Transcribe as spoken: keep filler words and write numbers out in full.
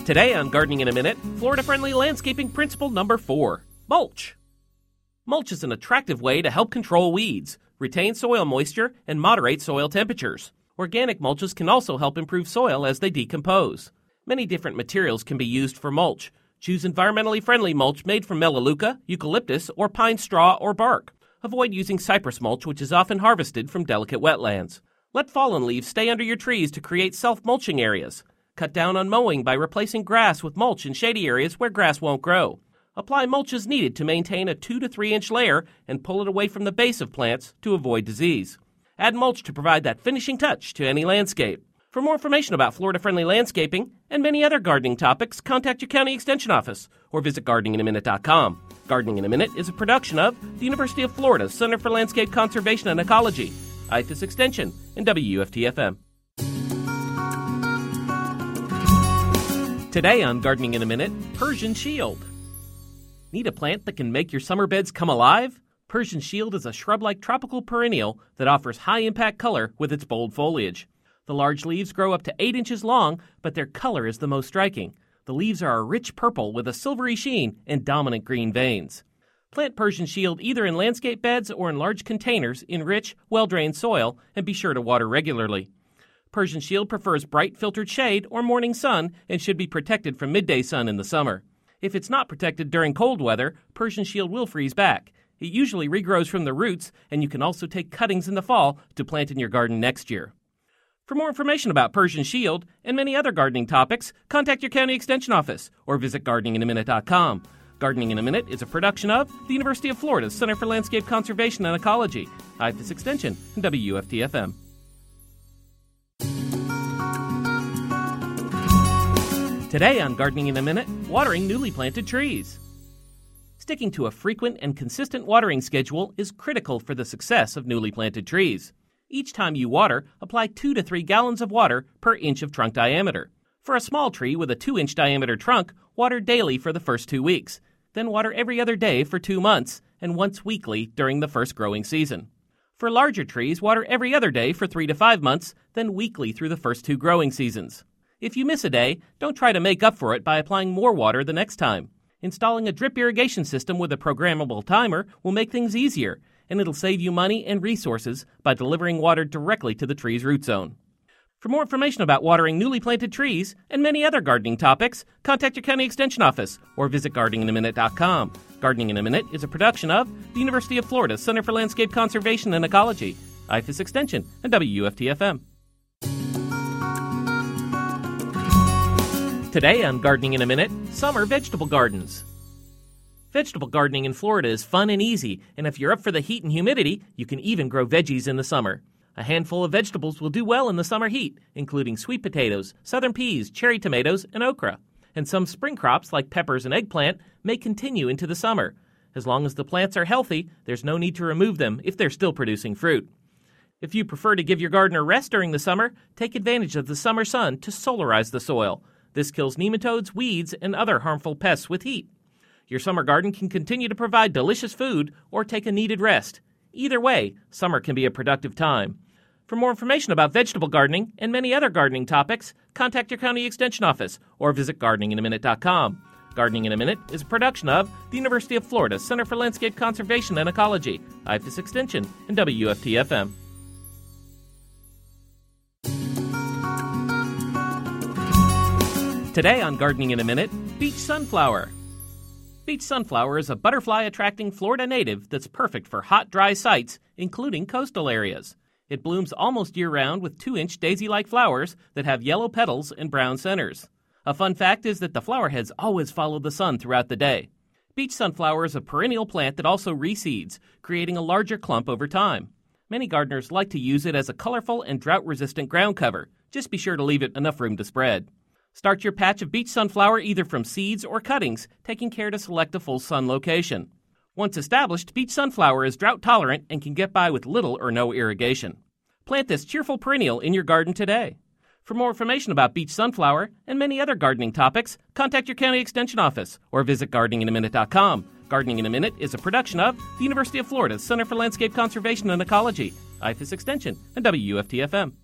Today on Gardening in a Minute, Florida-friendly landscaping principle number four, mulch. Mulch is an attractive way to help control weeds, retain soil moisture, and moderate soil temperatures. Organic mulches can also help improve soil as they decompose. Many different materials can be used for mulch. Choose environmentally friendly mulch made from melaleuca, eucalyptus, or pine straw or bark. Avoid using cypress mulch, which is often harvested from delicate wetlands. Let fallen leaves stay under your trees to create self-mulching areas. Cut down on mowing by replacing grass with mulch in shady areas where grass won't grow. Apply mulch as needed to maintain a two to three inch layer and pull it away from the base of plants to avoid disease. Add mulch to provide that finishing touch to any landscape. For more information about Florida-friendly landscaping and many other gardening topics, contact your county extension office or visit gardening in a minute dot com. Gardening in a Minute is a production of the University of Florida Center for Landscape Conservation and Ecology, I F A S Extension, and W U F T F M. Today on Gardening in a Minute, Persian Shield. Need a plant that can make your summer beds come alive? Persian Shield is a shrub-like tropical perennial that offers high-impact color with its bold foliage. The large leaves grow up to eight inches long, but their color is the most striking. The leaves are a rich purple with a silvery sheen and dominant green veins. Plant Persian Shield either in landscape beds or in large containers in rich, well-drained soil, and be sure to water regularly. Persian Shield prefers bright filtered shade or morning sun and should be protected from midday sun in the summer. If it's not protected during cold weather, Persian Shield will freeze back. It usually regrows from the roots, and you can also take cuttings in the fall to plant in your garden next year. For more information about Persian Shield and many other gardening topics, contact your county extension office or visit gardening in a minute dot com. Gardening in a Minute is a production of the University of Florida Center for Landscape Conservation and Ecology, I F A S Extension, and W U F T F M. Today on Gardening in a Minute, watering newly planted trees. Sticking to a frequent and consistent watering schedule is critical for the success of newly planted trees. Each time you water, apply two to three gallons of water per inch of trunk diameter. For a small tree with a two inch diameter trunk, water daily for the first two weeks. Then water every other day for two months and once weekly during the first growing season. For larger trees, water every other day for three to five months, then weekly through the first two growing seasons. If you miss a day, don't try to make up for it by applying more water the next time. Installing a drip irrigation system with a programmable timer will make things easier, and it'll save you money and resources by delivering water directly to the tree's root zone. For more information about watering newly planted trees and many other gardening topics, contact your county extension office or visit gardening in a minute dot com. Gardening in a Minute is a production of the University of Florida Center for Landscape Conservation and Ecology, I F A S Extension, and W U F T F M. Today on Gardening in a Minute, summer vegetable gardens. Vegetable gardening in Florida is fun and easy, and if you're up for the heat and humidity, you can even grow veggies in the summer. A handful of vegetables will do well in the summer heat, including sweet potatoes, southern peas, cherry tomatoes, and okra. And some spring crops like peppers and eggplant may continue into the summer. As long as the plants are healthy, there's no need to remove them if they're still producing fruit. If you prefer to give your garden a rest during the summer, take advantage of the summer sun to solarize the soil. This kills nematodes, weeds, and other harmful pests with heat. Your summer garden can continue to provide delicious food or take a needed rest. Either way, summer can be a productive time. For more information about vegetable gardening and many other gardening topics, contact your county extension office or visit gardening in a minute dot com. Gardening in a Minute is a production of the University of Florida Center for Landscape Conservation and Ecology, I F A S Extension, and W U F T F M. Today on Gardening in a Minute, beach sunflower. Beach sunflower is a butterfly-attracting Florida native that's perfect for hot, dry sites, including coastal areas. It blooms almost year-round with two inch daisy-like flowers that have yellow petals and brown centers. A fun fact is that the flower heads always follow the sun throughout the day. Beach sunflower is a perennial plant that also reseeds, creating a larger clump over time. Many gardeners like to use it as a colorful and drought-resistant ground cover. Just be sure to leave it enough room to spread. Start your patch of beach sunflower either from seeds or cuttings, taking care to select a full sun location. Once established, beach sunflower is drought-tolerant and can get by with little or no irrigation. Plant this cheerful perennial in your garden today. For more information about beach sunflower and many other gardening topics, contact your county extension office or visit gardening in a minute dot com. Gardening in a Minute is a production of the University of Florida Center for Landscape Conservation and Ecology, I F A S Extension, and W U F T F M.